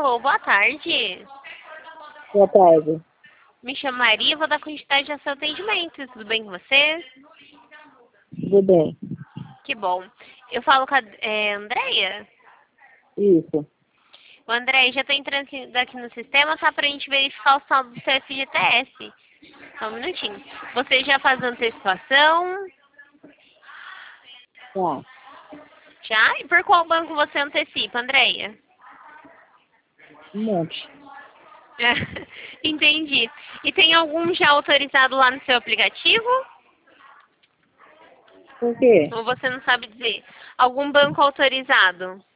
Alô, boa tarde. Boa tarde. Me chamo Maria, vou dar continuidade ao seu atendimento. Tudo bem com você? Tudo bem? Que bom. Eu falo com a Andréia? Isso. O Andréia, já estou entrando aqui no sistema, tá? Pra gente verificar o saldo do seu FGTS. Só um minutinho. Você já faz antecipação? Tá. Já? E por qual banco você antecipa, Andréia? Um monte. Entendi. E tem algum já autorizado lá no seu aplicativo? Por quê? Ou você não sabe dizer? Algum banco autorizado?